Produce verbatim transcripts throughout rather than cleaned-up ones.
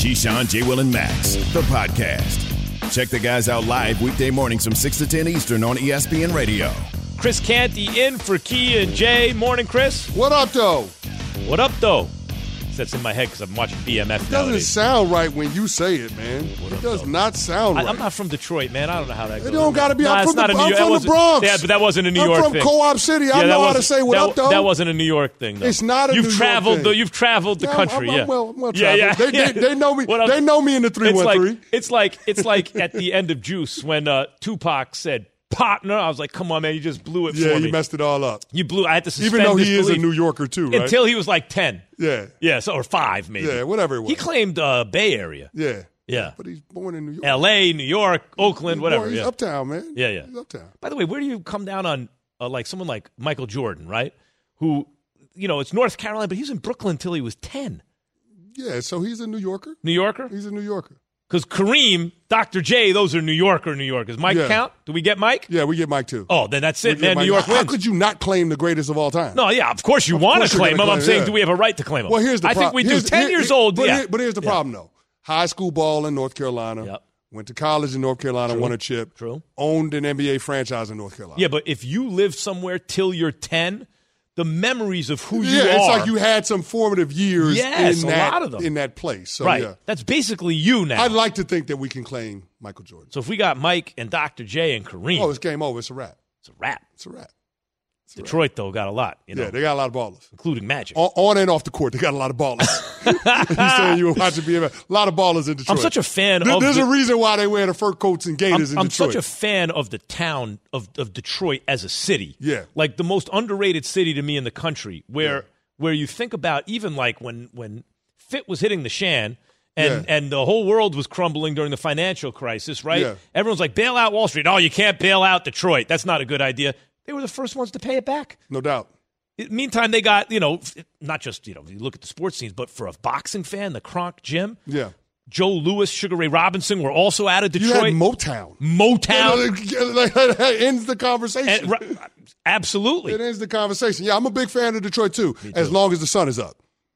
Keyshawn, J. Will, and Max, the podcast. Check the guys out live weekday mornings from six to ten Eastern on E S P N Radio. Chris Canty in for Key and Jay. Morning, Chris. What up, though? What up, though? That's in my head because I'm watching B M F It nowadays. doesn't sound right when you say it, man. What it up, does though? not sound right. I, I'm not from Detroit, man. I don't know how that goes. It don't got to be. No, I'm it's from, the, not a New I'm York- from that the wasn't- Bronx. Yeah, but that wasn't a New York I'm from thing. Co-op City. Yeah, I that know how to wasn't- say what that, up, though. That wasn't a New York thing, though. It's not a You've New York traveled thing. The, you've traveled the Yeah, I'm- country, I'm, yeah. I'm well, I'm well yeah, yeah, traveled. They, yeah. they, they know me. What They I'm- know me in the three It's one like, three. it's like it's like at the end of Juice when uh, Tupac said partner. I was like, come on, man, you just blew it Yeah, for me. you messed it all up. You blew. I had to suspend Even though he is a disbelief New Yorker, too, right? until he was like ten. Yeah. Yeah, so, or five maybe. Yeah, whatever it was. He claimed uh, Bay Area. Yeah. Yeah. But he's born in New York. L A, New York, Oakland, He's whatever. born- He's yeah. uptown, man. Yeah, yeah. He's uptown. By the way, where do you come down on uh, like someone like Michael Jordan, right? Who, you know, it's North Carolina, but he was in Brooklyn until he was ten. Yeah, so he's a New Yorker. New Yorker? He's a New Yorker. Because Kareem, Doctor J, those are New Yorker New Yorkers. Mike Yeah. count? Do we get Mike? Yeah, we get Mike, too. Oh, then that's We it, get man. Mike. New York How wins. could you not claim the greatest of all time? No, yeah, of course you Of want course to you're claim gonna him. I'm claim- saying, yeah. do we have a right to claim him? Well, here's the I pro- think we do. here's- ten here- years here- old, But, yeah. here- but here's the Yeah. problem, though. High school ball in North Carolina. Yep. Went to college in North Carolina, True. won a chip. True. Owned an N B A franchise in North Carolina. Yeah, but if you live somewhere till you're ten, the memories of who you yeah, are. it's like you had some formative years Yes, in, a that, lot of them. in that place. So, right. yeah. That's basically you now. I'd like to think that we can claim Michael Jordan. So if we got Mike and Doctor J and Kareem, Oh, it's game over. It's a wrap. it's a wrap. It's a wrap. It's a wrap. Detroit, though, got a lot, you know, Yeah, they got a lot of ballers. including Magic. On, on and off the court, they got a lot of ballers. you saying you were watching B M F. A lot of ballers in Detroit. I'm such a fan There- of There's the, a reason why they wear the fur coats and I'm, gaiters in I'm Detroit. such a fan of the town of, of Detroit as a city. Yeah. Like the most underrated city to me in the country where Yeah. where you think about even like when when Fit was hitting the Shan and, Yeah. and the whole world was crumbling during the financial crisis, right? Yeah. Everyone's like, bail out Wall Street. Oh, you can't bail out Detroit. That's not a good idea. They were the first ones to pay it back. No doubt. Meantime, they got, you know, not just, you know, you look at the sports scenes, but for a boxing fan, the Kronk Gym, Yeah. Joe Louis, Sugar Ray Robinson were also out of You Detroit. had Motown. Motown. That ends the conversation. And, right, absolutely. It ends the conversation. Yeah, I'm a big fan of Detroit, too, as long as the sun is up.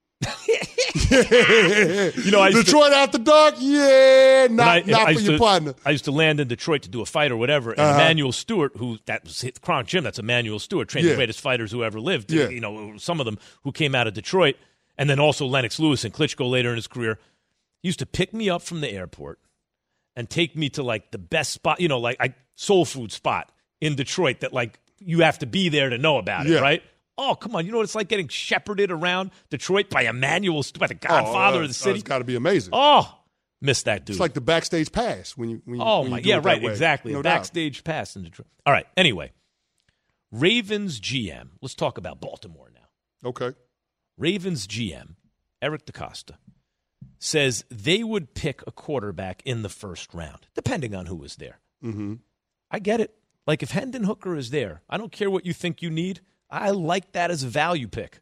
You know, I used to- Detroit after dark, yeah, not, I, not I for used your to, partner. I used to land in Detroit to do a fight or whatever, and Uh-huh. Emmanuel Stewart, who that was hit Kronk Gym, that's Emmanuel Stewart, trained Yeah. the greatest fighters who ever lived. Yeah. You know, some of them who came out of Detroit, and then also Lennox Lewis and Klitschko later in his career. He used to pick me up from the airport and take me to like the best spot, you know, like I soul food spot in Detroit that like you have to be there to know about it, Yeah. right? Oh, come on. You know what it's like getting shepherded around Detroit by Emmanuel Stewart, by the godfather Oh, uh, of the city? It's got to be amazing. Oh, miss that dude. It's like the backstage pass when you. When you Oh when my, you do yeah, it that right, way. exactly. No a doubt. backstage pass in Detroit. All right. Anyway, Ravens G M. Let's talk about Baltimore now. Okay. Ravens G M Eric DeCosta says they would pick a quarterback in the first round, depending on who was there. Mm-hmm. I get it. Like if Hendon Hooker is there, I don't care what you think you need. I like that as a value pick.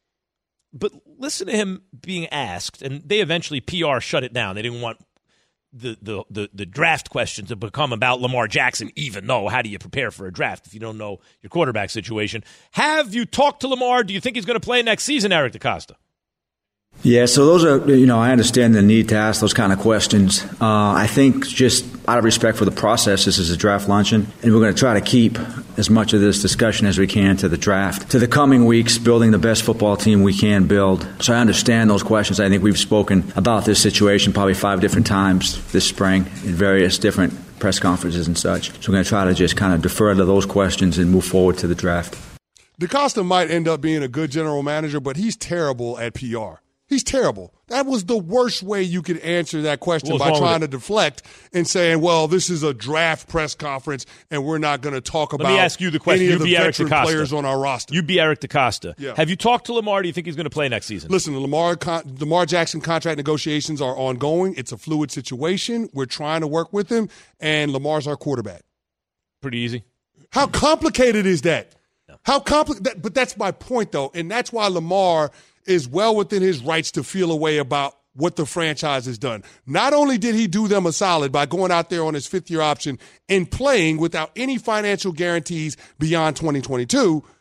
But listen to him being asked, and they eventually P R shut it down. They didn't want the, the, the, the draft question to become about Lamar Jackson, even though how do you prepare for a draft if you don't know your quarterback situation? Have you talked to Lamar? Do you think he's going to play next season, Eric DeCosta? Yeah, so those are, you know, I understand the need to ask those kind of questions. Uh, I think just out of respect for the process, this is a draft luncheon, and we're going to try to keep as much of this discussion as we can to the draft, to the coming weeks, building the best football team we can build. So I understand those questions. I think we've spoken about this situation probably five different times this spring in various different press conferences and such. So we're going to try to just kind of defer to those questions and move forward to the draft. DeCosta might end up being a good general manager, but he's terrible at P R. He's terrible. That was the worst way you could answer that question, by trying to deflect and saying, well, this is a draft press conference and we're not going to talk about Let me ask you the question. any You of the be Eric veteran DeCosta. players on our roster. You be Eric DeCosta. Yeah. Have you talked to Lamar? Do you think he's going to play next season? Listen, the Lamar, con- Lamar Jackson contract negotiations are ongoing. It's a fluid situation. We're trying to work with him, and Lamar's our quarterback. Pretty easy. How complicated is that? No. How complicated? But that's my point, though, and that's why Lamar is well within his rights to feel a way about what the franchise has done. Not only did he do them a solid by going out there on his fifth-year option and playing without any financial guarantees beyond twenty twenty-two,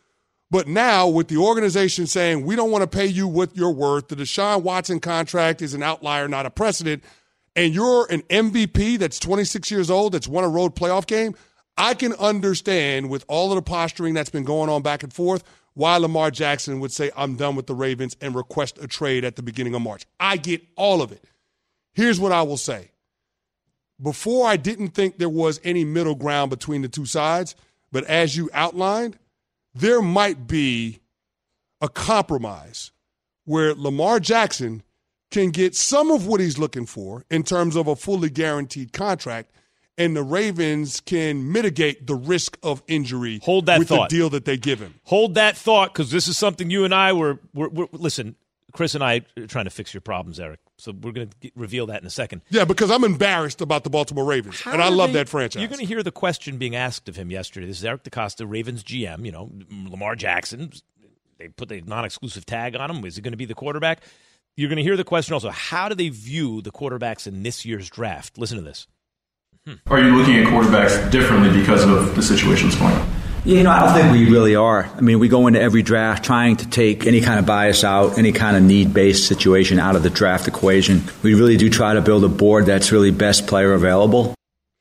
But now with the organization saying we don't want to pay you what you're worth, the Deshaun Watson contract is an outlier, not a precedent, and you're an M V P that's twenty-six years old that's won a road playoff game, I can understand with all of the posturing that's been going on back and forth why Lamar Jackson would say, I'm done with the Ravens and request a trade at the beginning of March. I get all of it. Here's what I will say. Before, I didn't think there was any middle ground between the two sides, but as you outlined, there might be a compromise where Lamar Jackson can get some of what he's looking for in terms of a fully guaranteed contract, and the Ravens can mitigate the risk of injury Hold that with thought. the deal that they give him. Hold that thought, because this is something you and I were, were, were – listen, Chris and I are trying to fix your problems, Eric. So we're going to reveal that in a second. Yeah, because I'm embarrassed about the Baltimore Ravens, How and I love they, that franchise. You're going to hear the question being asked of him yesterday. This is Eric DeCosta, Ravens G M, you know, Lamar Jackson. They put the non-exclusive tag on him. Is he going to be the quarterback? You're going to hear the question also, how do they view the quarterbacks in this year's draft? Listen to this. Hmm. Are you looking at quarterbacks differently because of the situations going on? You know, I don't think we really are. I mean, we go into every draft trying to take any kind of bias out, any kind of need-based situation out of the draft equation. We really do try to build a board that's really best player available.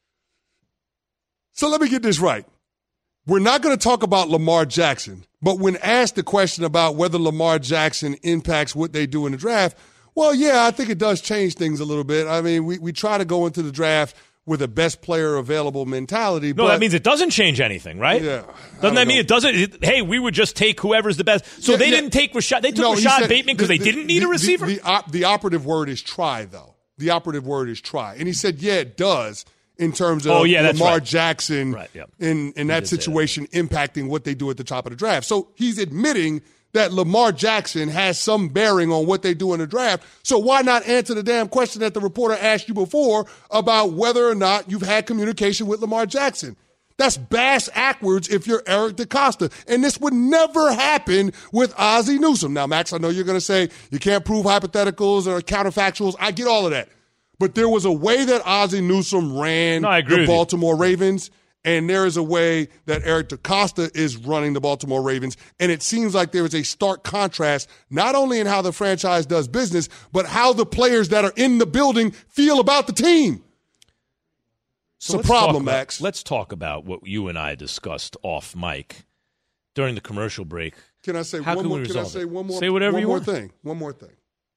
So let me get this right. We're not going to talk about Lamar Jackson, but when asked the question about whether Lamar Jackson impacts what they do in the draft, well, yeah, I think it does change things a little bit. I mean, we, we try to go into the draft with a best player available mentality. No, but, that means it doesn't change anything, right? Yeah. Doesn't that mean know. it doesn't? It, hey, we would just take whoever's the best. So yeah, they yeah. didn't take Rashad. They took no, Rashad said, Bateman because the, they the, didn't need the, a receiver? The, the, op, the operative word is try, though. The operative word is try. And he said, yeah, it does in terms of oh, yeah, Lamar right. Jackson right, yep. in, in that situation that. impacting what they do at the top of the draft. So he's admitting that Lamar Jackson has some bearing on what they do in the draft. So why not answer the damn question that the reporter asked you before about whether or not you've had communication with Lamar Jackson? That's bass backwards if you're Eric DeCosta. And this would never happen with Ozzie Newsome. Now, Max, I know you're going to say you can't prove hypotheticals or counterfactuals. I get all of that. But there was a way that Ozzie Newsome ran no, the Baltimore Ravens, and there is a way that Eric DeCosta is running the Baltimore Ravens. And it seems like there is a stark contrast, not only in how the franchise does business, but how the players that are in the building feel about the team. So it's a problem, about, Max. Let's talk about what you and I discussed off mic during the commercial break. Can I say how one can more? We can I resolve say it? one more? Say whatever one you more want. thing. One more thing.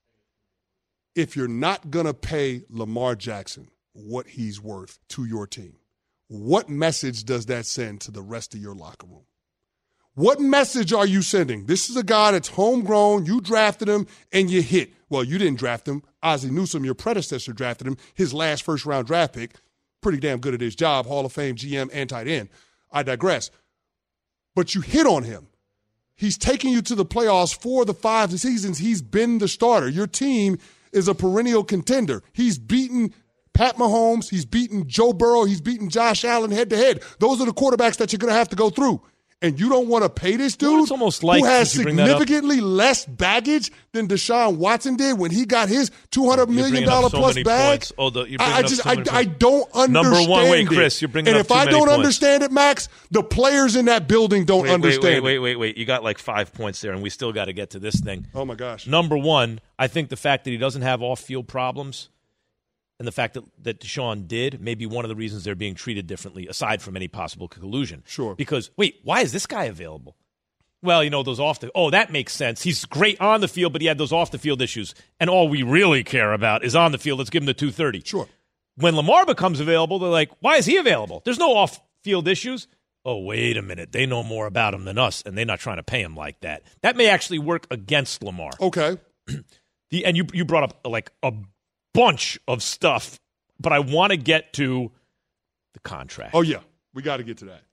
If you're not going to pay Lamar Jackson what he's worth to your team, what message does that send to the rest of your locker room? What message are you sending? This is a guy that's homegrown. You drafted him, and you hit. Well, you didn't draft him. Ozzie Newsome, your predecessor, drafted him. His last first-round draft pick. Pretty damn good at his job, Hall of Fame, G M, and tight end. I digress. But you hit on him. He's taking you to the playoffs for the five seasons. He's been the starter. Your team is a perennial contender. He's beaten Pat Mahomes. He's beaten Joe Burrow. He's beaten Josh Allen head-to-head. Those are the quarterbacks that you're going to have to go through. And you don't want to pay this dude well, it's almost like, who has significantly less baggage than Deshaun Watson did when he got his two hundred million dollars so plus bag. Oh, the, you're I, I just, so I, I don't understand Number one, wait, it. Chris, you're bringing and up if too I many don't points. understand it, Max, the players in that building don't wait, understand wait, wait, it. wait, wait, wait. You got like five points there, and we still got to get to this thing. Oh, my gosh. Number one, I think the fact that he doesn't have off-field problems and the fact that, that Deshaun did may be one of the reasons they're being treated differently, aside from any possible collusion. Sure. Because, wait, why is this guy available? Well, you know, those off the – oh, that makes sense. He's great on the field, but he had those off-the-field issues. And all we really care about is on the field. Let's give him the two thirty. Sure. When Lamar becomes available, they're like, why is he available? There's no off-field issues. Oh, wait a minute. They know more about him than us, and they're not trying to pay him like that. That may actually work against Lamar. Okay. the And you you brought up like a bunch of stuff, but I want to get to the contract. Oh, yeah. We got to get to that.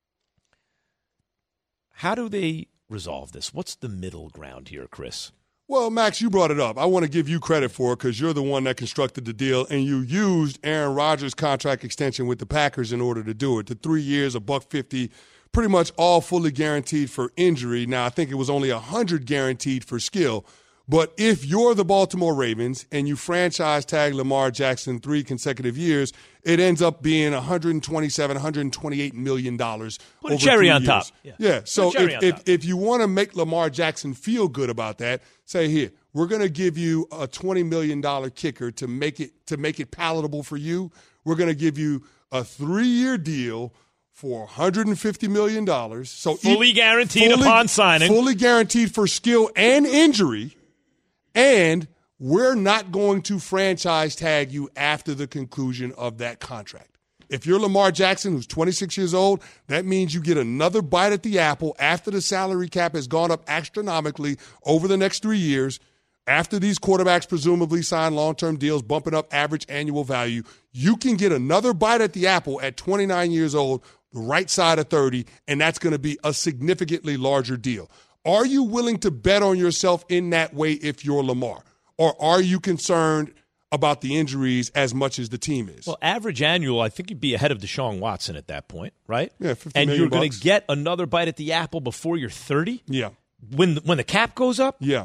How do they resolve this? What's the middle ground here, Chris? Well, Max, you brought it up. I want to give you credit for it because you're the one that constructed the deal, and you used Aaron Rodgers' contract extension with the Packers in order to do it. The three years, a buck fifty, pretty much all fully guaranteed for injury. Now, I think it was only one hundred guaranteed for skill. But if you're the Baltimore Ravens and you franchise tag Lamar Jackson three consecutive years, it ends up being one hundred twenty-seven, one hundred twenty-eight million dollars. Put a cherry on years. top. Yeah. yeah. So if, if, top. if you want to make Lamar Jackson feel good about that, say here, we're going to give you a twenty million dollars kicker to make it to make it palatable for you. We're going to give you a three-year deal for one hundred fifty million dollars. So fully e- guaranteed fully, upon signing. Fully guaranteed for skill and injury. And we're not going to franchise tag you after the conclusion of that contract. If you're Lamar Jackson, who's twenty-six years old, that means you get another bite at the apple after the salary cap has gone up astronomically over the next three years. After these quarterbacks presumably sign long-term deals, bumping up average annual value, you can get another bite at the apple at twenty-nine years old, the right side of thirty, and that's going to be a significantly larger deal. Are you willing to bet on yourself in that way if you're Lamar? Or are you concerned about the injuries as much as the team is? Well, average annual, I think you'd be ahead of Deshaun Watson at that point, right? Yeah, fifty and million you're going bucks. to get another bite at the apple before you're thirty? Yeah. When when the cap goes up? Yeah.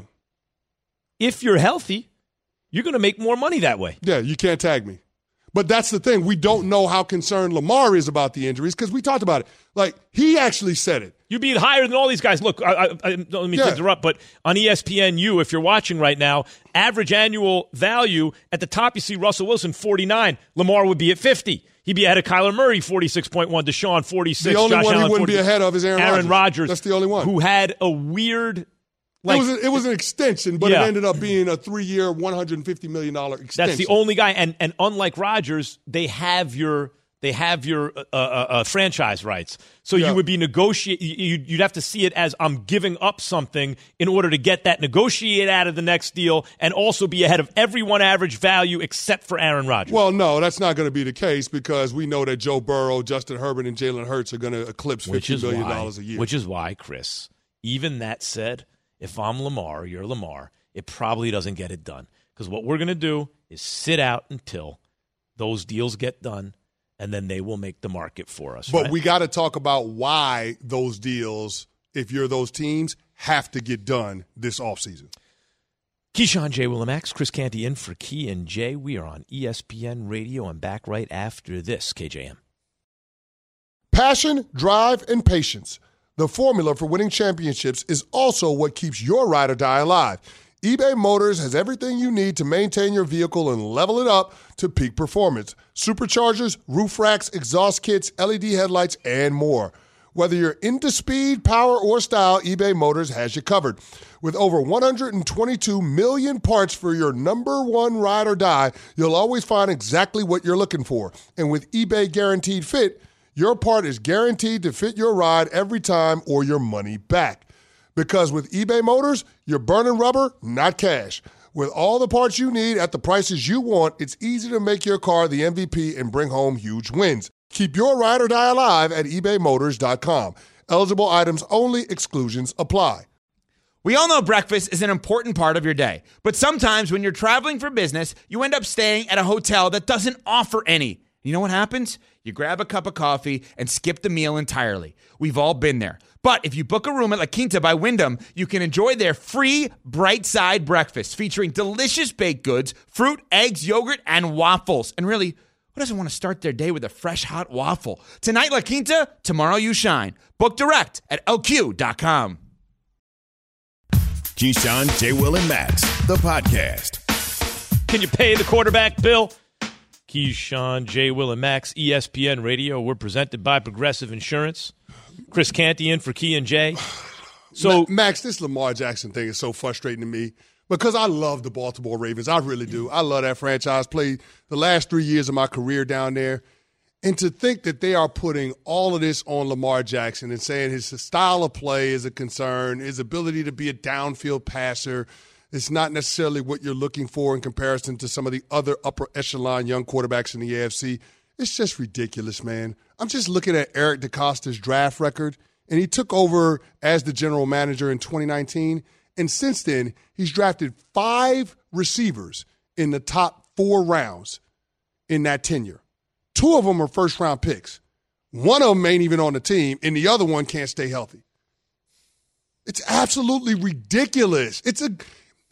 If you're healthy, you're going to make more money that way. Yeah, you can't tag me. But that's the thing. We don't know how concerned Lamar is about the injuries because we talked about it. Like, he actually said it. You'd be higher than all these guys. Look, I, I, I, let me Yeah. interrupt, but on E S P N U, if you're watching right now, average annual value, at the top you see Russell Wilson, forty-nine. Lamar would be at fifty. He'd be ahead of Kyler Murray, forty-six point one. Deshaun, forty-six. The only Josh one Allen, he wouldn't forty-six. be ahead of is Aaron, Aaron Rodgers. That's the only one. Who had a weird... Like, it, was a, it was an extension, but Yeah. it ended up being a three-year, one hundred fifty million dollars extension. That's the only guy, and and unlike Rodgers, they have your they have your uh, uh, uh, franchise rights. So Yeah. you would be negotiate. You'd, you'd have to see it as I'm giving up something in order to get that negotiated out of the next deal, and also be ahead of everyone average value except for Aaron Rodgers. Well, no, that's not going to be the case because we know that Joe Burrow, Justin Herbert, and Jalen Hurts are going to eclipse which fifty is million why, dollars a year. Which is why, Chris. Even that said, if I'm Lamar, you're Lamar, it probably doesn't get it done. Because what we're going to do is sit out until those deals get done, and then they will make the market for us. But right? we got to talk about why those deals, if you're those teams, have to get done this offseason. Keyshawn, J. Willimax, Chris Canty in for Key and Jay. We are on E S P N Radio and back right after this, K J M. Passion, drive, and patience. The formula for winning championships is also what keeps your ride or die alive. eBay Motors has everything you need to maintain your vehicle and level it up to peak performance. Superchargers, roof racks, exhaust kits, L E D headlights, and more. Whether you're into speed, power, or style, eBay Motors has you covered. With over one hundred twenty-two million parts for your number one ride or die, you'll always find exactly what you're looking for. And with eBay Guaranteed Fit, your part is guaranteed to fit your ride every time or your money back. Because with eBay Motors, you're burning rubber, not cash. With all the parts you need at the prices you want, it's easy to make your car the M V P and bring home huge wins. Keep your ride or die alive at ebay motors dot com. Eligible items only. Exclusions apply. We all know breakfast is an important part of your day. But sometimes when you're traveling for business, you end up staying at a hotel that doesn't offer any. You know what happens? You grab a cup of coffee and skip the meal entirely. We've all been there. But if you book a room at La Quinta by Wyndham, you can enjoy their free Bright Side breakfast featuring delicious baked goods, fruit, eggs, yogurt, and waffles. And really, who doesn't want to start their day with a fresh, hot waffle? Tonight, La Quinta, tomorrow you shine. Book direct at L Q dot com. Keyshawn, J. Will, and Max, the podcast. Can you pay the quarterback bill? Keyshawn, J. Will, and Max, E S P N Radio. We're presented by Progressive Insurance. Chris Canty in for Key and J. So, Max, this Lamar Jackson thing is so frustrating to me because I love the Baltimore Ravens. I really do. I love that franchise. Played the last three years of my career down there. And to think that they are putting all of this on Lamar Jackson and saying his style of play is a concern, his ability to be a downfield passer, it's not necessarily what you're looking for in comparison to some of the other upper echelon young quarterbacks in the A F C. It's just ridiculous, man. I'm just looking at Eric DeCosta's draft record, and he took over as the general manager in twenty nineteen. And since then, he's drafted five receivers in the top four rounds in that tenure. Two of them are first-round picks. One of them ain't even on the team, and the other one can't stay healthy. It's absolutely ridiculous. It's a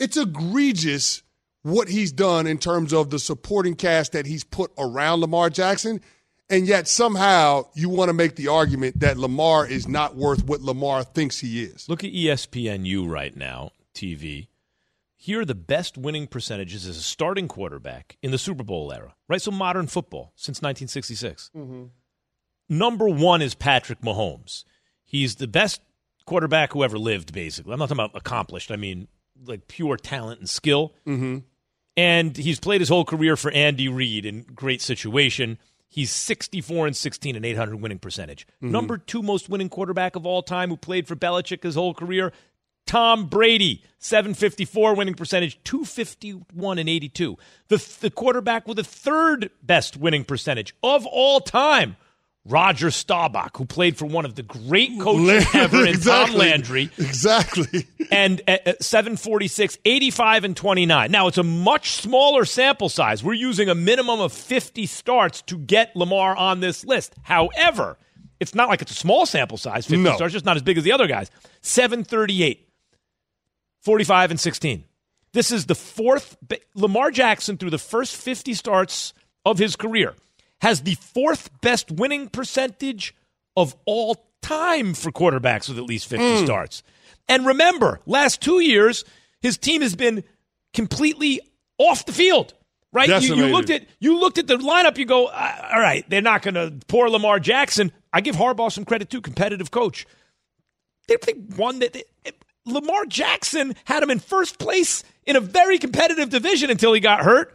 It's egregious what he's done in terms of the supporting cast that he's put around Lamar Jackson, and yet somehow you want to make the argument that Lamar is not worth what Lamar thinks he is. Look at E S P N U right now, T V. Here are the best winning percentages as a starting quarterback in the Super Bowl era, right? So modern football since nineteen sixty-six. Mm-hmm. Number one is Patrick Mahomes. He's the best quarterback who ever lived, basically. I'm not talking about accomplished. I mean, like pure talent and skill. Mm-hmm. And he's played his whole career for Andy Reid in great situation. He's sixty-four and sixteen and eight hundred winning percentage. Mm-hmm. Number two most winning quarterback of all time who played for Belichick his whole career, Tom Brady, seven fifty-four winning percentage, two fifty-one and eighty-two. The, the quarterback with the third best winning percentage of all time, Roger Staubach, who played for one of the great coaches ever in exactly. Tom Landry. Exactly. And at seven forty-six, eighty-five and twenty-nine. Now, it's a much smaller sample size. We're using a minimum of fifty starts to get Lamar on this list. However, it's not like it's a small sample size, fifty no. starts, just not as big as the other guys. seven thirty-eight, forty-five and sixteen. This is the fourth. Lamar Jackson, through the first fifty starts of his career, has the fourth best winning percentage of all time for quarterbacks with at least fifty mm. starts. And remember, last two years, his team has been completely off the field, right? You, you looked at you looked at the lineup, you go, all right, they're not going to pour Lamar Jackson. I give Harbaugh some credit, too, competitive coach. They, they won that. They, Lamar Jackson had him in first place in a very competitive division until he got hurt.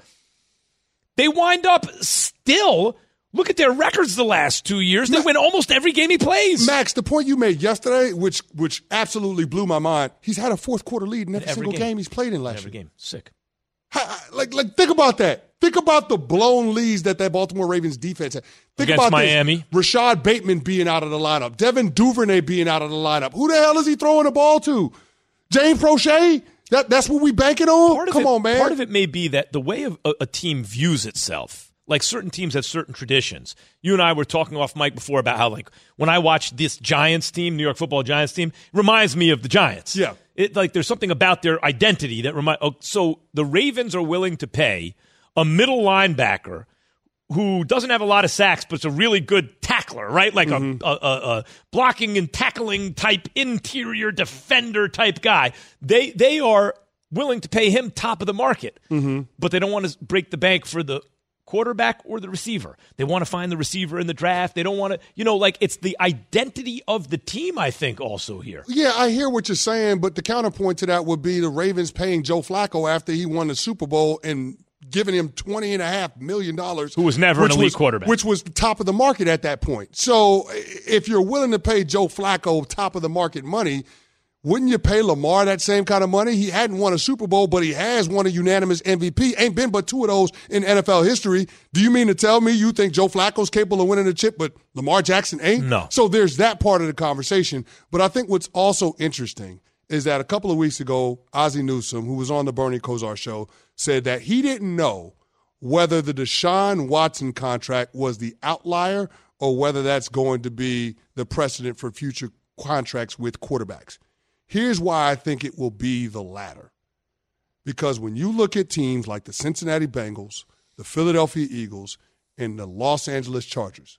They wind up still, look at their records the last two years. They win almost every game he plays. Max, the point you made yesterday, which which absolutely blew my mind, he's had a fourth quarter lead in every, every single game. game he's played in last every year. Every game. Sick. How, like, like, think about that. Think about the blown leads that that Baltimore Ravens defense had. Think Against about Miami. This. Rashad Bateman being out of the lineup. Devin Duvernay being out of the lineup. Who the hell is he throwing the ball to? James Prochet? That, that's what we banking on? Part of Come it, on, man. Part of it may be that the way a, a team views itself, like certain teams have certain traditions. You and I were talking off mic before about how, like, when I watch this Giants team, New York Football Giants team, it reminds me of the Giants. Yeah. It, like, there's something about their identity that remind. Oh, so the Ravens are willing to pay a middle linebacker who doesn't have a lot of sacks, but is a really good tackler, right? Like mm-hmm. a, a, a blocking and tackling type interior defender type guy. They they are willing to pay him top of the market, mm-hmm. but they don't want to break the bank for the quarterback or the receiver. They want to find the receiver in the draft. They don't want to, you know, like it's the identity of the team, I think, also here. Yeah, I hear what you're saying, but the counterpoint to that would be the Ravens paying Joe Flacco after he won the Super Bowl and giving him twenty and a half million dollars. Who was never an elite was, quarterback. Which was the top of the market at that point. So if you're willing to pay Joe Flacco top of the market money, wouldn't you pay Lamar that same kind of money? He hadn't won a Super Bowl, but he has won a unanimous M V P. Ain't been but two of those in N F L history. Do you mean to tell me you think Joe Flacco's capable of winning a chip, but Lamar Jackson ain't? No. So there's that part of the conversation. But I think what's also interesting is that a couple of weeks ago, Ozzie Newsome, who was on the Bernie Kosar show, said that he didn't know whether the Deshaun Watson contract was the outlier or whether that's going to be the precedent for future contracts with quarterbacks. Here's why I think it will be the latter. Because when you look at teams like the Cincinnati Bengals, the Philadelphia Eagles, and the Los Angeles Chargers,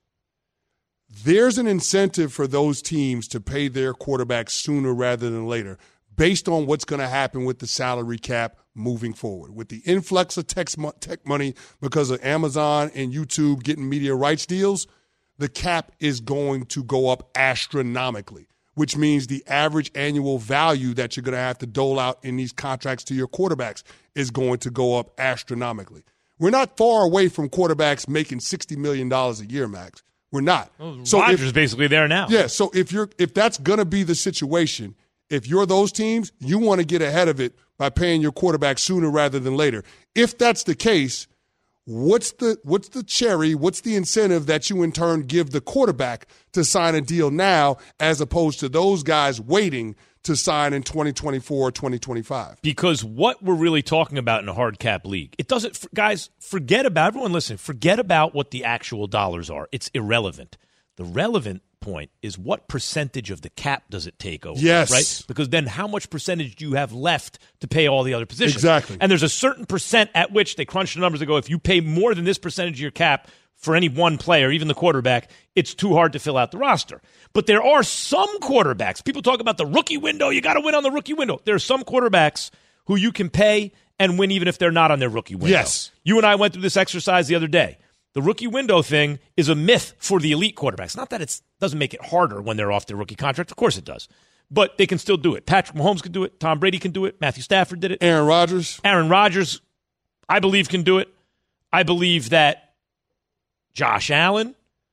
there's an incentive for those teams to pay their quarterbacks sooner rather than later based on what's going to happen with the salary cap moving forward. With the influx of tech money because of Amazon and YouTube getting media rights deals, the cap is going to go up astronomically, which means the average annual value that you're going to have to dole out in these contracts to your quarterbacks is going to go up astronomically. We're not far away from quarterbacks making sixty million dollars a year, Max. We're not. Well, so Rodgers if, is basically there now. Yeah, so if you're if that's going to be the situation, if you're those teams, you want to get ahead of it by paying your quarterback sooner rather than later. If that's the case, what's the what's the cherry, what's the incentive that you in turn give the quarterback to sign a deal now as opposed to those guys waiting to sign in twenty twenty-four, twenty twenty-five? Because what we're really talking about in a hard cap league, it doesn't, guys, forget about, everyone listen, forget about what the actual dollars are. It's irrelevant. The relevant point is what percentage of the cap does it take over? Yes. Right? Because then how much percentage do you have left to pay all the other positions? Exactly. And there's a certain percent at which they crunch the numbers and go, if you pay more than this percentage of your cap for any one player, even the quarterback, it's too hard to fill out the roster. But there are some quarterbacks. People talk about the rookie window. You got to win on the rookie window. There are some quarterbacks who you can pay and win even if they're not on their rookie window. Yes. You and I went through this exercise the other day. The rookie window thing is a myth for the elite quarterbacks. Not that it doesn't make it harder when they're off their rookie contract. Of course it does. But they can still do it. Patrick Mahomes can do it. Tom Brady can do it. Matthew Stafford did it. Aaron Rodgers. Aaron Rodgers, I believe, can do it. I believe that Josh Allen,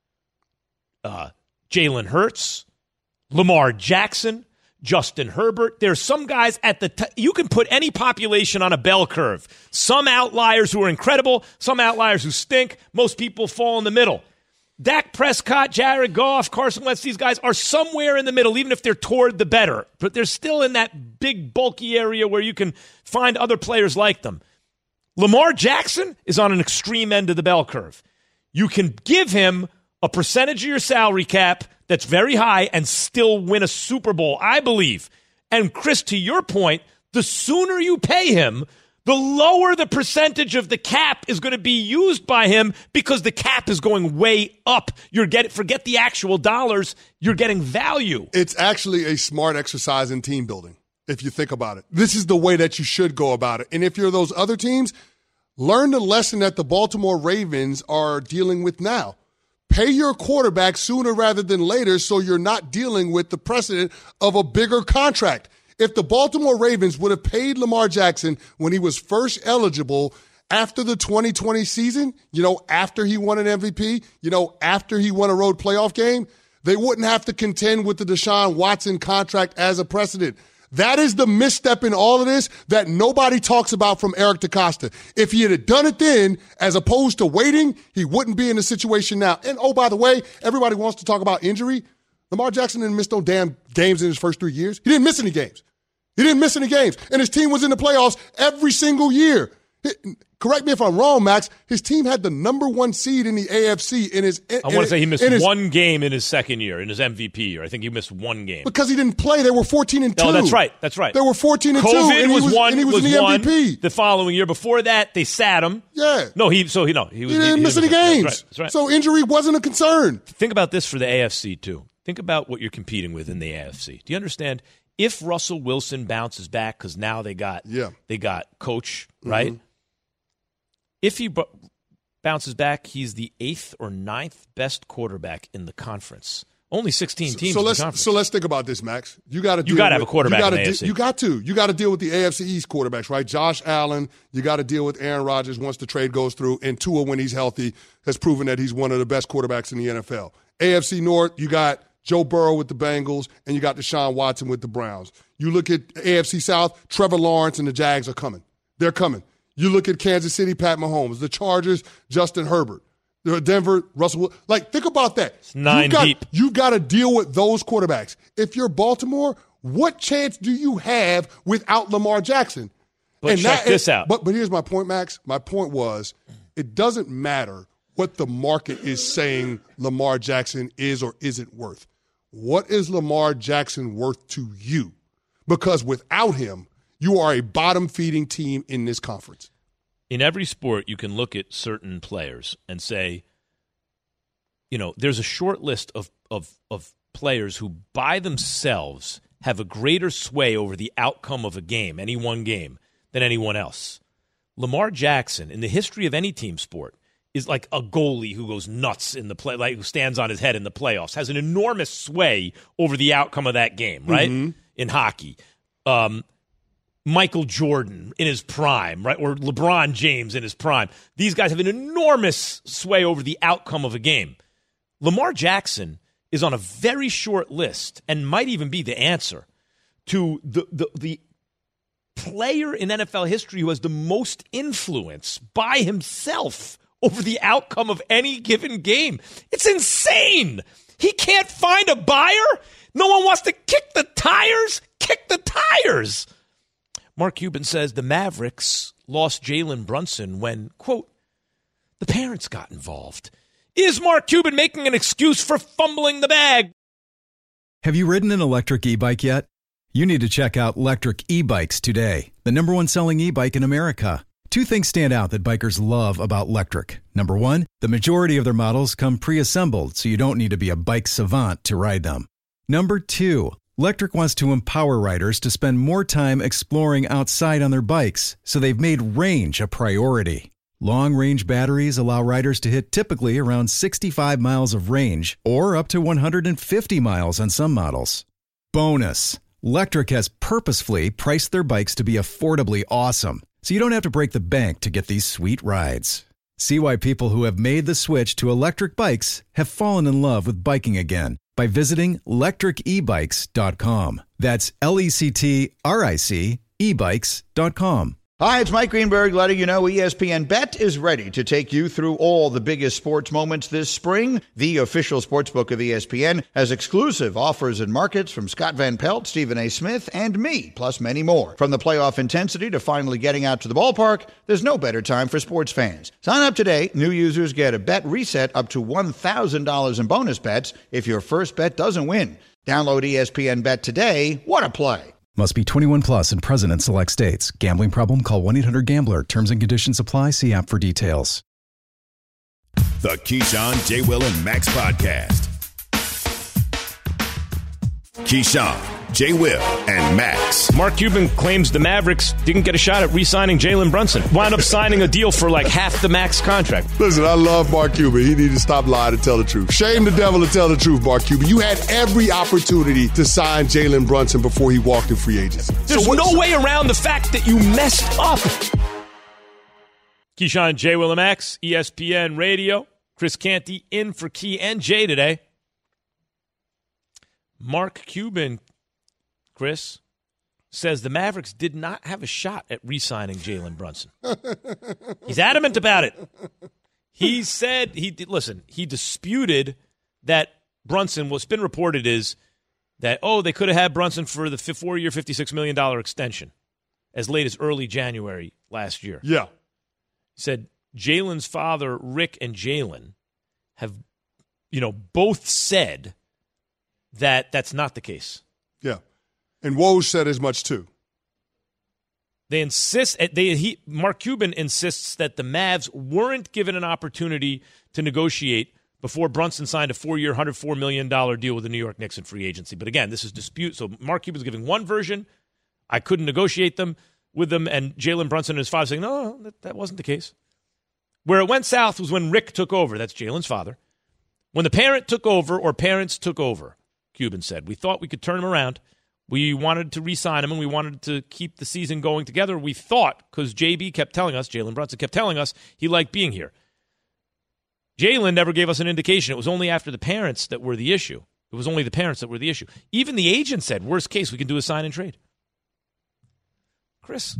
uh, Jalen Hurts, Lamar Jackson, Justin Herbert. There's some guys at the t- – you can put any population on a bell curve. Some outliers who are incredible, some outliers who stink. Most people fall in the middle. Dak Prescott, Jared Goff, Carson Wentz, these guys are somewhere in the middle, even if they're toward the better. But they're still in that big, bulky area where you can find other players like them. Lamar Jackson is on an extreme end of the bell curve. You can give him a percentage of your salary cap that's very high and still win a Super Bowl, I believe. And Chris, to your point, the sooner you pay him, the lower the percentage of the cap is going to be used by him because the cap is going way up. You're getting, forget the actual dollars, you're getting value. It's actually a smart exercise in team building, if you think about it. This is the way that you should go about it. And if you're those other teams, learn the lesson that the Baltimore Ravens are dealing with now. Pay your quarterback sooner rather than later so you're not dealing with the precedent of a bigger contract. If the Baltimore Ravens would have paid Lamar Jackson when he was first eligible after the twenty twenty season, you know, after he won an M V P, you know, after he won a road playoff game, they wouldn't have to contend with the Deshaun Watson contract as a precedent. That is the misstep in all of this that nobody talks about from Eric DeCosta. If he had done it then, as opposed to waiting, he wouldn't be in the situation now. And, oh, by the way, everybody wants to talk about injury. Lamar Jackson didn't miss no damn games in his first three years. He didn't miss any games. He didn't miss any games. And his team was in the playoffs every single year. Correct me if I'm wrong, Max. His team had the number one seed in the A F C in his. In, I want to say he missed his, one game in his second year, in his M V P year. I think he missed one game because he didn't play. They were fourteen and two. Oh, that's right. That's right. They were fourteen and COVID two. And was, he was one. And he was, was in the one M V P the following year. Before that, they sat him. Yeah. No, he. So he no. He, was, he didn't he, miss he any games. That's right, that's right. So injury wasn't a concern. Think about this for the A F C too. Think about what you're competing with in the A F C. Do you understand? If Russell Wilson bounces back, because now they got yeah. they got coach right. Mm-hmm. If he b- bounces back, he's the eighth or ninth best quarterback in the conference. Only sixteen teams so in let's, the conference. So let's think about this, Max. You got to you got to have a quarterback you in the de- A F C. You got to. You got to deal with the A F C East quarterbacks, right? Josh Allen. You got to deal with Aaron Rodgers once the trade goes through. And Tua, when he's healthy, has proven that he's one of the best quarterbacks in the N F L. A F C North, you got Joe Burrow with the Bengals, and you got Deshaun Watson with the Browns. You look at A F C South, Trevor Lawrence and the Jags are coming. They're coming. You look at Kansas City, Pat Mahomes. The Chargers, Justin Herbert. Denver, Russell. Like, think about that. It's nine you got, deep. You got to deal with those quarterbacks. If you're Baltimore, what chance do you have without Lamar Jackson? But and check that, this out. But, but here's my point, Max. My point was it doesn't matter what the market is saying Lamar Jackson is or isn't worth. What is Lamar Jackson worth to you? Because without him, you are a bottom-feeding team in this conference. In every sport, you can look at certain players and say, you know, there's a short list of, of, of players who by themselves have a greater sway over the outcome of a game, any one game, than anyone else. Lamar Jackson, in the history of any team sport, is like a goalie who goes nuts in the play, like who stands on his head in the playoffs, has an enormous sway over the outcome of that game, right? Mm-hmm. In hockey. Um, Michael Jordan in his prime, right? Or LeBron James in his prime. These guys have an enormous sway over the outcome of a game. Lamar Jackson is on a very short list and might even be the answer to the, the, the player in N F L history who has the most influence by himself over the outcome of any given game. It's insane. He can't find a buyer. No one wants to kick the tires. Kick the tires. Mark Cuban says the Mavericks lost Jalen Brunson when, quote, the parents got involved. Is Mark Cuban making an excuse for fumbling the bag? Have you ridden an electric e-bike yet? You need to check out Lectric E-Bikes today, the number one selling e-bike in America. Two things stand out that bikers love about Lectric. Number one, the majority of their models come pre-assembled, so you don't need to be a bike savant to ride them. Number two, Lectric wants to empower riders to spend more time exploring outside on their bikes, so they've made range a priority. Long-range batteries allow riders to hit typically around sixty-five miles of range, or up to one hundred fifty miles on some models. Bonus, Lectric has purposefully priced their bikes to be affordably awesome, so you don't have to break the bank to get these sweet rides. See why people who have made the switch to electric bikes have fallen in love with biking again by visiting lectric e bikes dot com. That's L E C T R I C e bikes dot com. Hi, it's Mike Greenberg letting you know E S P N Bet is ready to take you through all the biggest sports moments this spring. The official sportsbook of E S P N has exclusive offers and markets from Scott Van Pelt, Stephen A. Smith, and me, plus many more. From the playoff intensity to finally getting out to the ballpark, there's no better time for sports fans. Sign up today. New users get a bet reset up to one thousand dollars in bonus bets if your first bet doesn't win. Download E S P N Bet today. What a play. Must be twenty-one plus and present in select states. Gambling problem? Call one eight hundred gambler. Terms and conditions apply. See app for details. The Keyshawn, J. Will, and Max podcast. Keyshawn, J. Will, and Max. Mark Cuban claims the Mavericks didn't get a shot at re-signing Jalen Brunson. Wound up signing a deal for like half the max contract. Listen, I love Mark Cuban. He needs to stop lying and tell the truth. Shame the devil to tell the truth, Mark Cuban. You had every opportunity to sign Jalen Brunson before he walked in free agency. There's so no way around the fact that you messed up. Keyshawn, J. Will, and Max, E S P N Radio. Chris Canty in for Key and Jay today. Mark Cuban, Chris, says the Mavericks did not have a shot at re-signing Jalen Brunson. He's adamant about it. He said, he listen, he disputed that Brunson, what's been reported is that, oh, they could have had Brunson for the four-year, fifty-six million dollars extension as late as early January last year. Yeah. He said Jalen's father, Rick, and Jalen have, you know, both said that that's not the case. Yeah. And Woj said as much too. They insist, they, he, Mark Cuban insists that the Mavs weren't given an opportunity to negotiate before Brunson signed a four-year, one hundred four million dollars deal with the New York Knicks in free agency. But again, this is dispute. So Mark Cuban's giving one version. I couldn't negotiate them with them. And Jalen Brunson and his father saying, no, that, that wasn't the case. Where it went south was when Rick took over. That's Jalen's father. When the parent took over or parents took over, Cuban said, we thought we could turn him around. We wanted to re-sign him, and we wanted to keep the season going together. We thought, because J B kept telling us, Jalen Brunson kept telling us, he liked being here. Jalen never gave us an indication. It was only after the parents that were the issue. It was only the parents that were the issue. Even the agent said, worst case, we can do a sign and trade. Chris,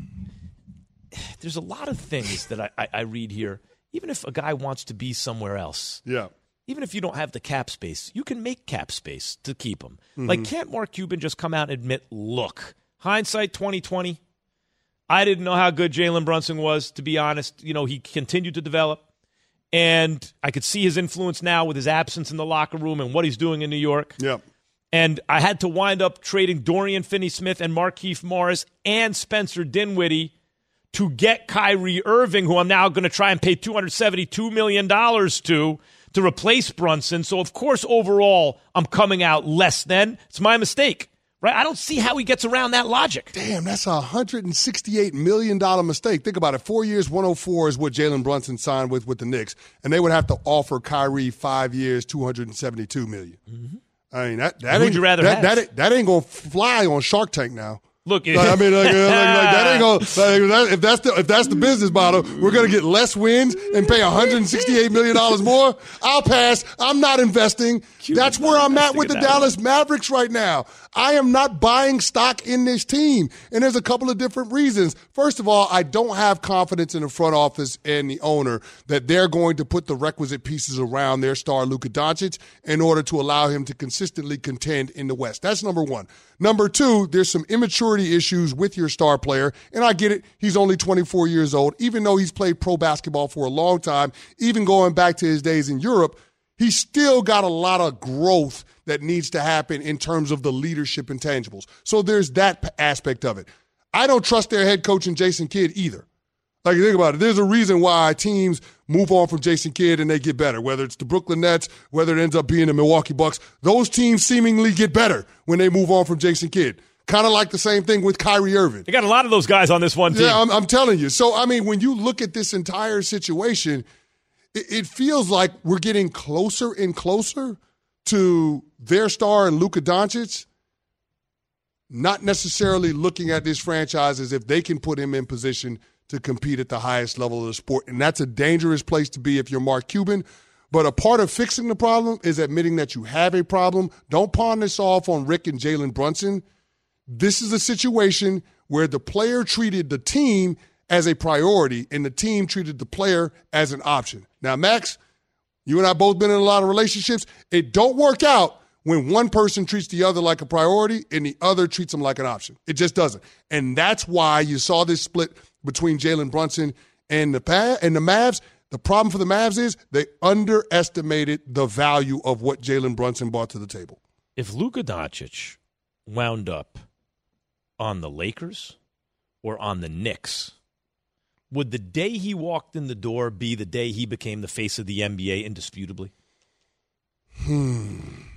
there's a lot of things that I, I, I read here. Even if a guy wants to be somewhere else. Yeah. Even if you don't have the cap space, you can make cap space to keep him. Mm-hmm. Like, can't Mark Cuban just come out and admit, look, hindsight twenty twenty, I didn't know how good Jalen Brunson was, to be honest. You know, he continued to develop. And I could see his influence now with his absence in the locker room and what he's doing in New York. Yep. And I had to wind up trading Dorian Finney-Smith and Markieff Morris and Spencer Dinwiddie to get Kyrie Irving, who I'm now going to try and pay two hundred seventy-two million dollars to, to replace Brunson. So, of course, overall, I'm coming out less than. It's my mistake, right? I don't see how he gets around that logic. Damn, that's a one hundred sixty-eight million dollars mistake. Think about it. Four years, one hundred four is what Jalen Brunson signed with with the Knicks. And they would have to offer Kyrie five years, two hundred seventy-two million dollars. Mm-hmm. I mean, that, that, ain't, you rather that, have? that, that ain't going to fly on Shark Tank now. Look, like, I mean, like, like, like that ain't gonna. Like, that, if that's the if that's the business model, we're gonna get less wins and pay one hundred sixty-eight million dollars more. I'll pass. I'm not investing. That's where I'm at with the Dallas Mavericks right now. I am not buying stock in this team, and there's a couple of different reasons. First of all, I don't have confidence in the front office and the owner that they're going to put the requisite pieces around their star Luka Doncic in order to allow him to consistently contend in the West. That's number one. Number two, there's some immaturity issues with your star player, and I get it. He's only twenty-four years old, even though he's played pro basketball for a long time, even going back to his days in Europe. He's still got a lot of growth that needs to happen in terms of the leadership intangibles. So there's that aspect of it. I don't trust their head coach in Jason Kidd either. Like, think about it. There's a reason why teams move on from Jason Kidd and they get better, whether it's the Brooklyn Nets, whether it ends up being the Milwaukee Bucks. Those teams seemingly get better when they move on from Jason Kidd. Kind of like the same thing with Kyrie Irving. They got a lot of those guys on this one team. Yeah, I'm, I'm telling you. So, I mean, when you look at this entire situation, it, it feels like we're getting closer and closer to their star and Luka Doncic, not necessarily looking at this franchise as if they can put him in position to compete at the highest level of the sport. And that's a dangerous place to be if you're Mark Cuban. But a part of fixing the problem is admitting that you have a problem. Don't pawn this off on Rick and Jalen Brunson. This is a situation where the player treated the team as a priority and the team treated the player as an option. Now, Max, you and I both been in a lot of relationships. It don't work out when one person treats the other like a priority and the other treats them like an option. It just doesn't. And that's why you saw this split between Jalen Brunson and the pa- and the Mavs. The problem for the Mavs is they underestimated the value of what Jalen Brunson brought to the table. If Luka Doncic wound up on the Lakers or on the Knicks, would the day he walked in the door be the day he became the face of the N B A indisputably? Hmm.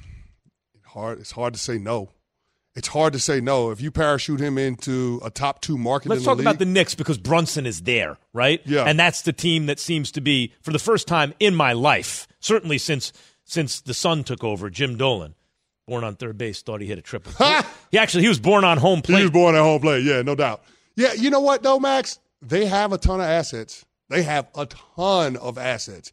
Hard. It's hard to say no. It's hard to say no. If you parachute him into a top two market Let's in the talk league, about the Knicks because Brunson is there, right? Yeah. And that's the team that seems to be, for the first time in my life, certainly since since the son took over, Jim Dolan, born on third base, thought he hit a triple. he actually, he was born on home plate. He was born at home plate, yeah, no doubt. Yeah, you know what, though, Max? They have a ton of assets. They have a ton of assets.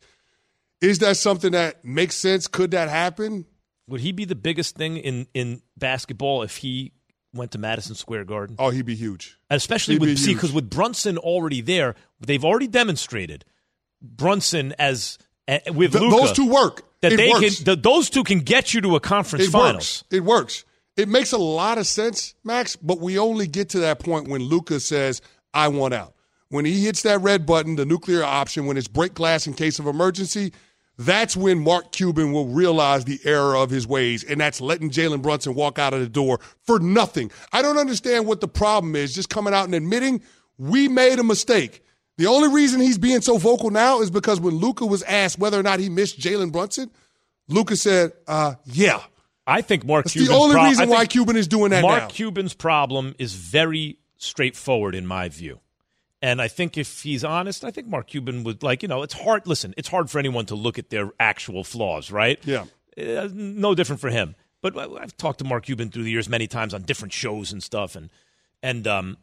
Is that something that makes sense? Could that happen? Would he be the biggest thing in, in basketball if he went to Madison Square Garden? Oh, he'd be huge. And especially he'd with be see because with Brunson already there, they've already demonstrated Brunson as uh, with Th- Luka. Those two work. That it they works. can. The, those two can get you to a conference it finals. Works. It works. It makes a lot of sense, Max. But we only get to that point when Luka says, "I want out." When he hits that red button, the nuclear option, when it's break glass in case of emergency. That's when Mark Cuban will realize the error of his ways, and that's letting Jalen Brunson walk out of the door for nothing. I don't understand what the problem is, just coming out and admitting we made a mistake. The only reason he's being so vocal now is because when Luka was asked whether or not he missed Jalen Brunson, Luka said, uh, yeah. I think Mark That's Cuban's the only pro- reason why Cuban is doing that Mark now. Cuban's problem is very straightforward in my view. And I think if he's honest, I think Mark Cuban would, like, you know, it's hard. Listen, it's hard for anyone to look at their actual flaws, right? Yeah. Uh, no different for him. But I've talked to Mark Cuban through the years many times on different shows and stuff. And and um,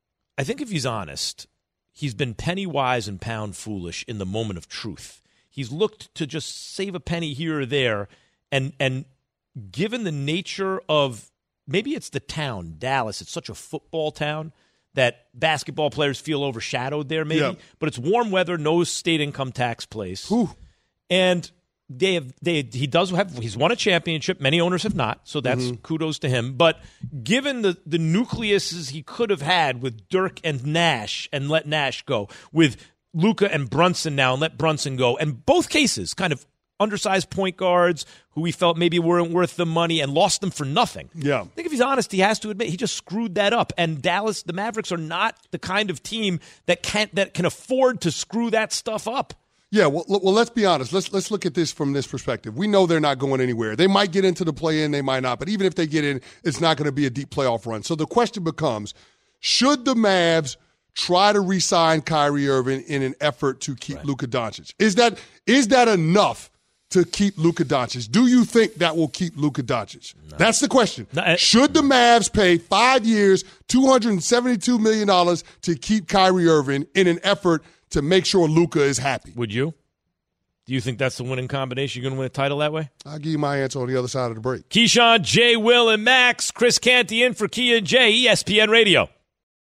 I think if he's honest, he's been penny wise and pound foolish in the moment of truth. He's looked to just save a penny here or there. And, and given the nature of, maybe it's the town, Dallas, it's such a football town that basketball players feel overshadowed there, maybe. Yeah. But it's warm weather, no state income tax place. Whew. And they have they he does have he's won a championship. Many owners have not, so that's mm-hmm. kudos to him. But given the the nucleuses he could have had with Dirk and Nash and let Nash go, with Luka and Brunson now and let Brunson go, and both cases kind of undersized point guards who he felt maybe weren't worth the money and lost them for nothing. Yeah. I think if he's honest, he has to admit he just screwed that up. And Dallas, the Mavericks are not the kind of team that can that can afford to screw that stuff up. Yeah, well, well, let's be honest. Let's let's look at this from this perspective. We know they're not going anywhere. They might get into the play-in, they might not. But even if they get in, it's not going to be a deep playoff run. So the question becomes, should the Mavs try to re-sign Kyrie Irving in an effort to keep right. Luka Doncic? Is that is that enough to keep Luka Doncic? Do you think that will keep Luka Doncic? No. That's the question. No, I, Should the Mavs pay five years, two hundred seventy-two million dollars to keep Kyrie Irving in an effort to make sure Luka is happy? Would you? Do you think that's the winning combination? You're going to win a title that way? I'll give you my answer on the other side of the break. Keyshawn, Jay, Will, and Max. Chris Canty in for Key and Jay, E S P N Radio.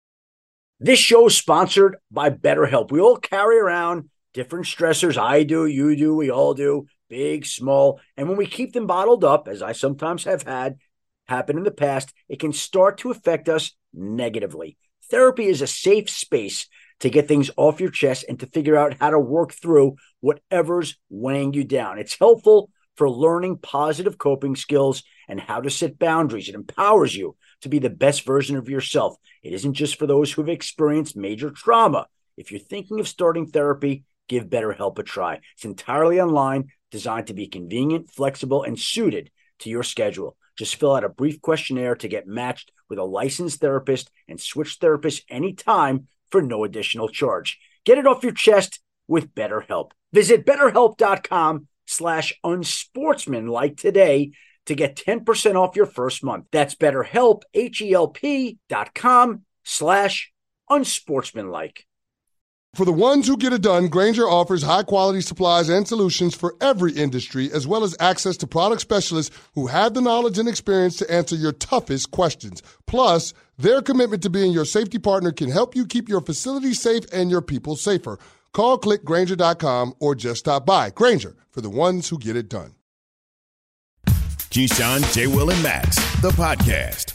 This show is sponsored by BetterHelp. We all carry around different stressors. I do, you do, we all do. Big, small, and when we keep them bottled up, as I sometimes have had happen in the past, it can start to affect us negatively. Therapy is a safe space to get things off your chest and to figure out how to work through whatever's weighing you down. It's helpful for learning positive coping skills and how to set boundaries. It empowers you to be the best version of yourself. It isn't just for those who have experienced major trauma. If you're thinking of starting therapy, give BetterHelp a try. It's entirely online, designed to be convenient, flexible, and suited to your schedule. Just fill out a brief questionnaire to get matched with a licensed therapist and switch therapists anytime for no additional charge. Get it off your chest with BetterHelp. Visit BetterHelp.com slash unsportsmanlike today to get ten percent off your first month. That's BetterHelp, H-E-L-P dot com slash unsportsmanlike. For the ones who get it done, Grainger offers high-quality supplies and solutions for every industry, as well as access to product specialists who have the knowledge and experience to answer your toughest questions. Plus, their commitment to being your safety partner can help you keep your facility safe and your people safer. Call, click Grainger dot com, or just stop by. Grainger, for the ones who get it done. Keyshawn, J. Will, and Max, the podcast.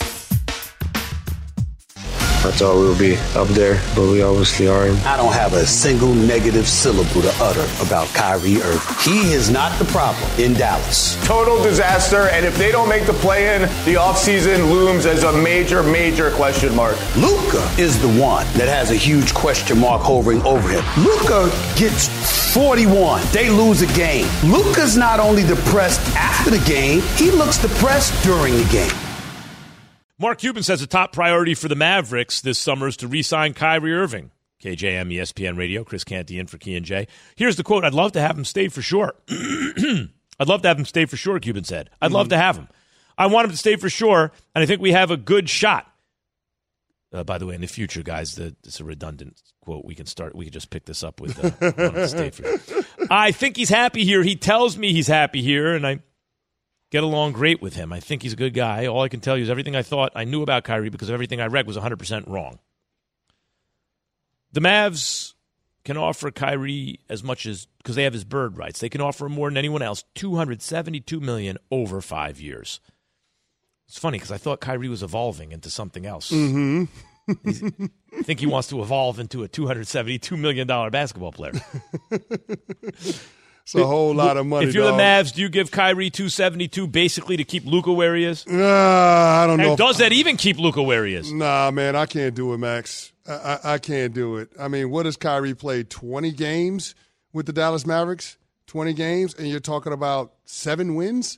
I thought we would be up there, but we obviously aren't. I don't have a single negative syllable to utter about Kyrie Irving. He is not the problem in Dallas. Total disaster, and if they don't make the play-in, the offseason looms as a major, major question mark. Luka is the one that has a huge question mark hovering over him. Luka gets forty-one. They lose a game. Luka's not only depressed after the game, he looks depressed during the game. Mark Cuban says the top priority for the Mavericks this summer is to re-sign Kyrie Irving. K J M, E S P N Radio, Chris Canty in for Key and J. Here's the quote: I'd love to have him stay for sure. I'd love to have him stay for sure, Cuban said. I'd mm-hmm. love to have him. I want him to stay for sure, and I think we have a good shot. Uh, by the way, in the future, guys, the, it's a redundant quote. We can start. We can just pick this up with uh, want him to stay for sure. I think he's happy here. He tells me he's happy here, and I get along great with him. I think he's a good guy. All I can tell you is everything I thought I knew about Kyrie because everything I read was one hundred percent wrong. The Mavs can offer Kyrie as much as, because they have his bird rights, they can offer him more than anyone else, two hundred seventy-two million dollars over five years. It's funny because I thought Kyrie was evolving into something else. Mm-hmm. I think he wants to evolve into a two hundred seventy-two million dollars basketball player. It's a whole lot of money. If you're dog. the Mavs, do you give Kyrie two seventy-two basically to keep Luka where he is? Uh, I don't know. And does that even keep Luka where he is? Nah, man, I can't do it, Max. I, I, I can't do it. I mean, what has Kyrie played? twenty games with the Dallas Mavericks? twenty games, and you're talking about seven wins?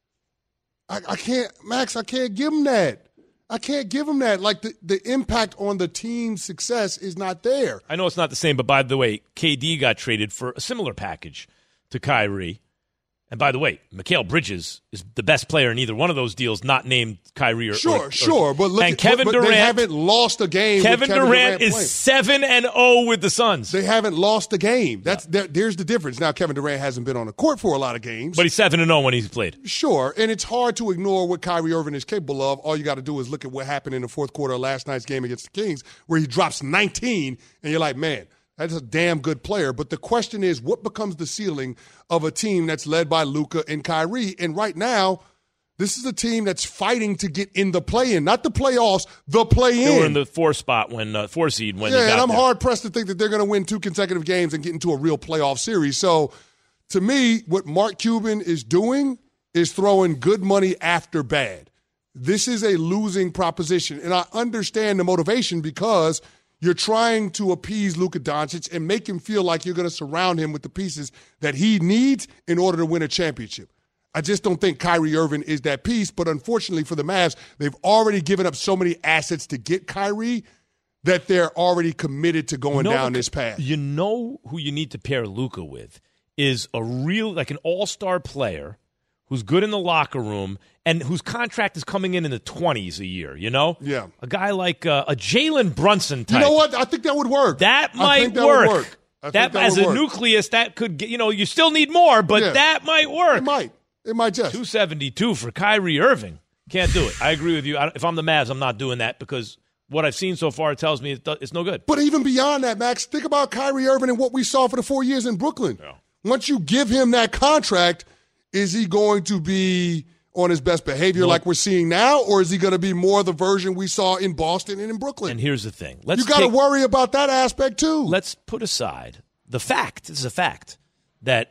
I, I can't, Max, I can't give him that. I can't give him that. Like, the, the impact on the team's success is not there. I know it's not the same, but by the way, K D got traded for a similar package to Kyrie. And by the way, Mikal Bridges is the best player in either one of those deals, not named Kyrie or Sure, or, sure. But look, and at, Kevin but, but Durant, they haven't lost a game. Kevin, Kevin Durant, Durant is playing. seven and zero with the Suns. They haven't lost a game. That's there, there's the difference. Now, Kevin Durant hasn't been on the court for a lot of games, but he's seven and zero when he's played. Sure, and it's hard to ignore what Kyrie Irving is capable of. All you got to do is look at what happened in the fourth quarter of last night's game against the Kings, where he drops nineteen, and you're like, man, that's a damn good player. But the question is, what becomes the ceiling of a team that's led by Luka and Kyrie? And right now, this is a team that's fighting to get in the play-in, not the playoffs, the play-in. They were in the four spot when uh, four seed when yeah, they got and I'm there. hard pressed to think that they're going to win two consecutive games and get into a real playoff series. So, to me, what Mark Cuban is doing is throwing good money after bad. This is a losing proposition, and I understand the motivation because you're trying to appease Luka Doncic and make him feel like you're going to surround him with the pieces that he needs in order to win a championship. I just don't think Kyrie Irving is that piece, but unfortunately for the Mavs, they've already given up so many assets to get Kyrie that they're already committed to going you know, down this path. You know who you need to pair Luka with is a real, like an all-star player who's good in the locker room and whose contract is coming in in the twenties a year, you know? Yeah. A guy like uh, a Jalen Brunson type. You know what? I think that would work. That might I think that work. Would work. I that, that as would a work. nucleus, that could get, you know, you still need more, but Yeah. that might work. It might. It might just. two seventy-two for Kyrie Irving. Can't do it. I agree with you. I, if I'm the Mavs, I'm not doing that because what I've seen so far tells me it do, it's no good. But even beyond that, Max, think about Kyrie Irving and what we saw for the four years in Brooklyn. Yeah. Once you give him that contract, is he going to be on his best behavior Nope. like we're seeing now, or is he going to be more the version we saw in Boston and in Brooklyn? And here's the thing. Let's you got to take, worry about that aspect too. Let's put aside the fact, this is a fact, that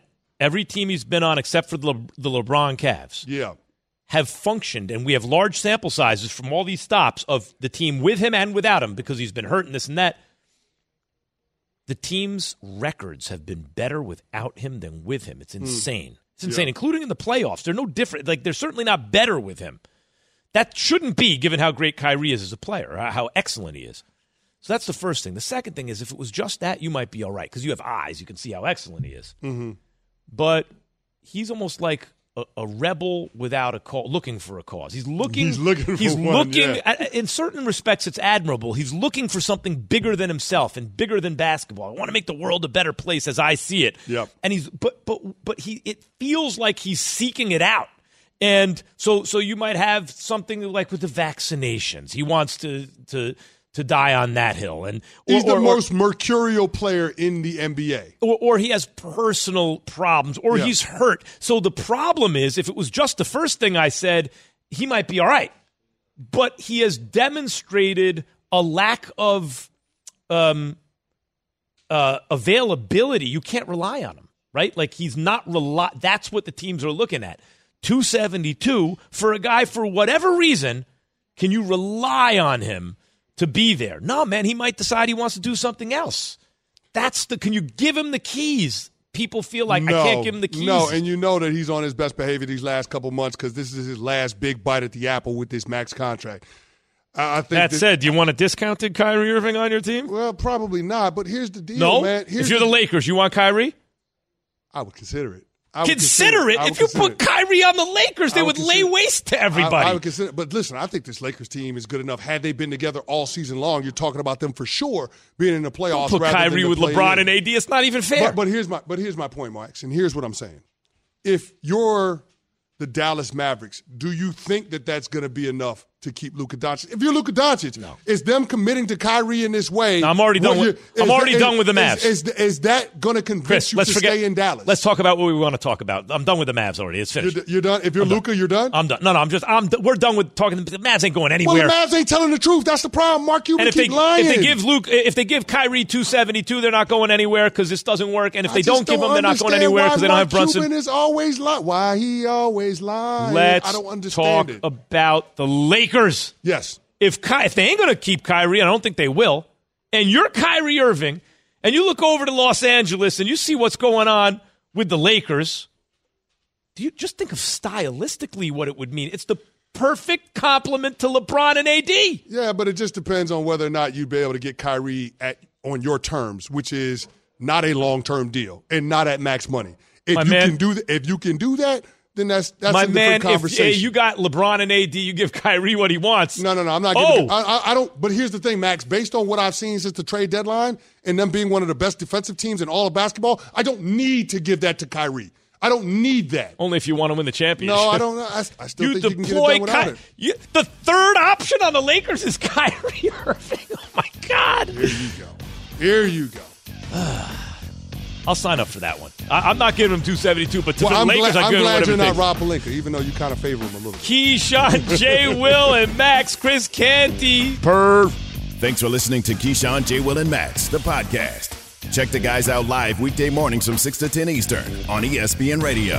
every team he's been on except for the, Le- the LeBron Cavs yeah. have functioned, and we have large sample sizes from all these stops of the team with him and without him because he's been hurt and this and that. The team's records have been better without him than with him. It's insane. Mm. It's insane, yeah. including in the playoffs. They're no different. Like, they're certainly not better with him. That shouldn't be, given how great Kyrie is as a player, how excellent he is. So that's the first thing. The second thing is, if it was just that, you might be all right because you have eyes. You can see how excellent he is. Mm-hmm. But he's almost like a, a rebel without a cause, looking for a cause. He's looking. He's looking. He's for looking. one, yeah. In certain respects, it's admirable. He's looking for something bigger than himself and bigger than basketball. I want to make the world a better place as I see it. Yep. And he's, but but but he. It feels like he's seeking it out. And so, so you might have something like with the vaccinations. He wants to to to die on that hill, and or, he's the or, most or, mercurial player in the N B A. Or, or he has personal problems, or yeah. he's hurt. So the problem is, if it was just the first thing I said, he might be all right. But he has demonstrated a lack of um, uh, availability. You can't rely on him, right? Like he's not rely. That's what the teams are looking at. two seventy-two for a guy, for whatever reason, can you rely on him to be there? No, man, he might decide he wants to do something else. That's the, can you give him the keys? People feel like no, I can't give him the keys. No, and you know that he's on his best behavior these last couple months because this is his last big bite at the apple with this max contract. I think that this, said, do you want a discounted Kyrie Irving on your team? Well, probably not, but here's the deal, no? man. Here's if you're the, the Lakers, you want Kyrie? I would consider it. I Consider it. If you put Kyrie on the Lakers, they would, would lay waste to everybody. I, I would consider, but listen, I think this Lakers team is good enough. Had they been together all season long, you're talking about them for sure being in the playoffs. Don't put rather Kyrie than with LeBron in. and A D. It's not even fair. But, but here's my but here's my point, Max, and here's what I'm saying. If you're the Dallas Mavericks, do you think that that's going to be enough to keep Luka Doncic? If you're Luka Doncic, no. is them committing to Kyrie in this way? No, I'm already done. With, I'm already that, done with the Is, Mavs. is, is that going to convince Chris, you let's to forget, stay in Dallas? Let's talk about what we want to talk about. I'm done with the Mavs already. It's finished. You're, you're done. If you're Luka, you're done. I'm done. No, no. I'm just. I'm. We're done with talking. The Mavs ain't going anywhere. Well, the Mavs ain't telling the truth. That's the problem. Mark Cuban keep they, lying. If they give Luke, if they give Kyrie two seventy-two, they're not going anywhere because this doesn't work. And if I they don't give don't him, they're not going anywhere because they don't have Brunson. Cuban is always lying. Why he always lying? Let's I don't understand talk it. about the Lakers. Yes. If Ky- if they ain't going to keep Kyrie, and I don't think they will, and you're Kyrie Irving, and you look over to Los Angeles and you see what's going on with the Lakers, do you just think of stylistically what it would mean? It's the perfect complement to LeBron and A D. Yeah, but it just depends on whether or not you'd be able to get Kyrie at on your terms, which is not a long-term deal and not at max money. If My you man, can do th- if you can do that, then that's that's My a different man, conversation. if uh, you got LeBron and A D, you give Kyrie what he wants. No, no, no. I'm not giving. Oh. I, I don't. But here's the thing, Max. Based on what I've seen since the trade deadline and them being one of the best defensive teams in all of basketball, I don't need to give that to Kyrie. I don't need that. Only if you want to win the championship. No, I don't. I, I still you think you can get it done without Ky- it. You, the third option on the Lakers is Kyrie Irving. Oh my God. Here you go. Here you go. I'll sign up for that one. I, I'm not giving him two seventy-two, but to well, the I'm Lakers, glad, I give I'm him glad whatever you're not takes. Rob Pelinka, even though you kind of favor him a little bit. Keyshawn, J. Will, and Max, Chris Canty. Perv. Thanks for listening to Keyshawn, J. Will, and Max, the podcast. Check the guys out live weekday mornings from six to ten Eastern on E S P N Radio.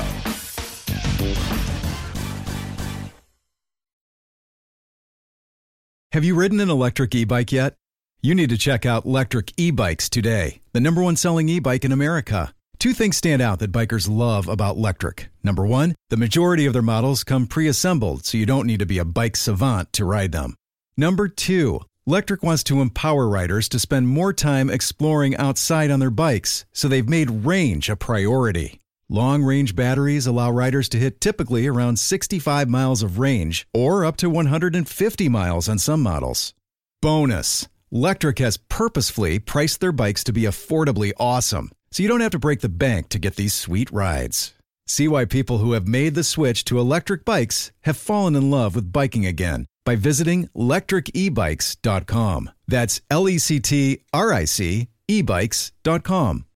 Have you ridden an electric e-bike yet? You need to check out Lectric E-Bikes today, the number one selling e-bike in America. Two things stand out that bikers love about Lectric. Number one, the majority of their models come pre-assembled, so you don't need to be a bike savant to ride them. Number two, Lectric wants to empower riders to spend more time exploring outside on their bikes, so they've made range a priority. Long-range batteries allow riders to hit typically around sixty-five miles of range, or up to one hundred fifty miles on some models. Bonus! Lectric has purposefully priced their bikes to be affordably awesome, so you don't have to break the bank to get these sweet rides. See why people who have made the switch to electric bikes have fallen in love with biking again by visiting lectric e bikes dot com. That's L E C T R I C e bikes dot com.